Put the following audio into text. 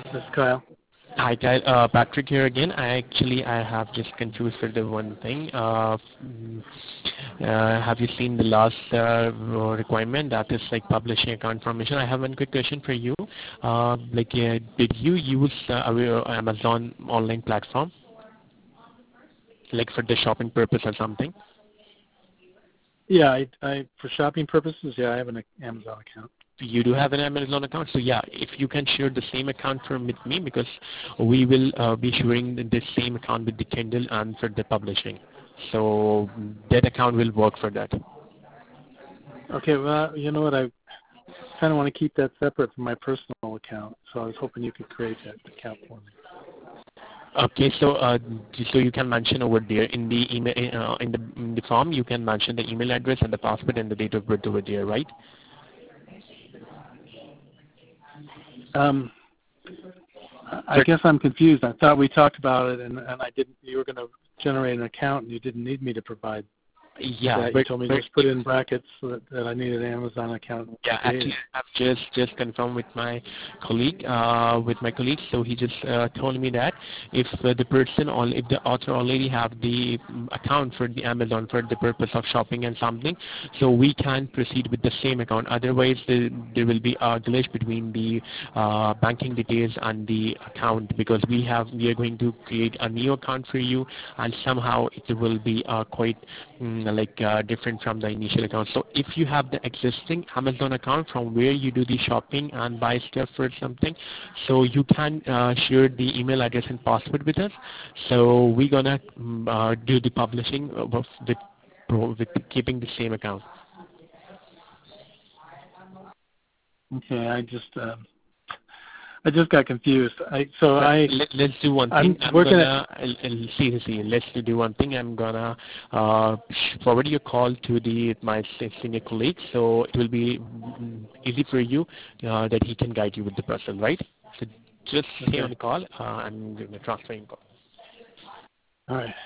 This is Kyle. Hi, Kyle. Patrick here again. I have just confused with the one thing. Have you seen the last requirement that is like publishing account information? I have one quick question for you. Did you use Amazon online platform, like for the shopping purpose or something? Yeah, I for shopping purposes, yeah, I have an Amazon account. You do have an Amazon account, so yeah, if you can share the same account with me, because we will be sharing the same account with the Kindle and for the publishing, so that account will work for that. Okay, well, you know what, I kind of want to keep that separate from my personal account, so I was hoping you could create that account for me. Okay, so you can mention over there in the email, in the form, you can mention the email address and the password and the date of birth over there, right? I guess I'm confused. I thought we talked about it, and I didn't. You were going to generate an account, and you didn't need me to provide Yeah, that. You told me to just put in brackets so that I needed an Amazon account. yeah, actually, I've just confirmed with my colleague, so he just told me that if if the author already have the account for the Amazon for the purpose of shopping and something, so we can proceed with the same account. Otherwise, there will be a glitch between the banking details and the account, because we are going to create a new account for you, and somehow it will be quite different from the initial account. So if you have the existing Amazon account from where you do the shopping and buy stuff for something, so you can share the email address and password with us. So we're gonna do the publishing with keeping the same account. Okay, I just got confused. Let's do one thing. Let's do one thing. I'm gonna forward your call to my senior colleague, so it will be easy for you that he can guide you with the person, right? So just stay on the call. I'm gonna transfer your call. All right.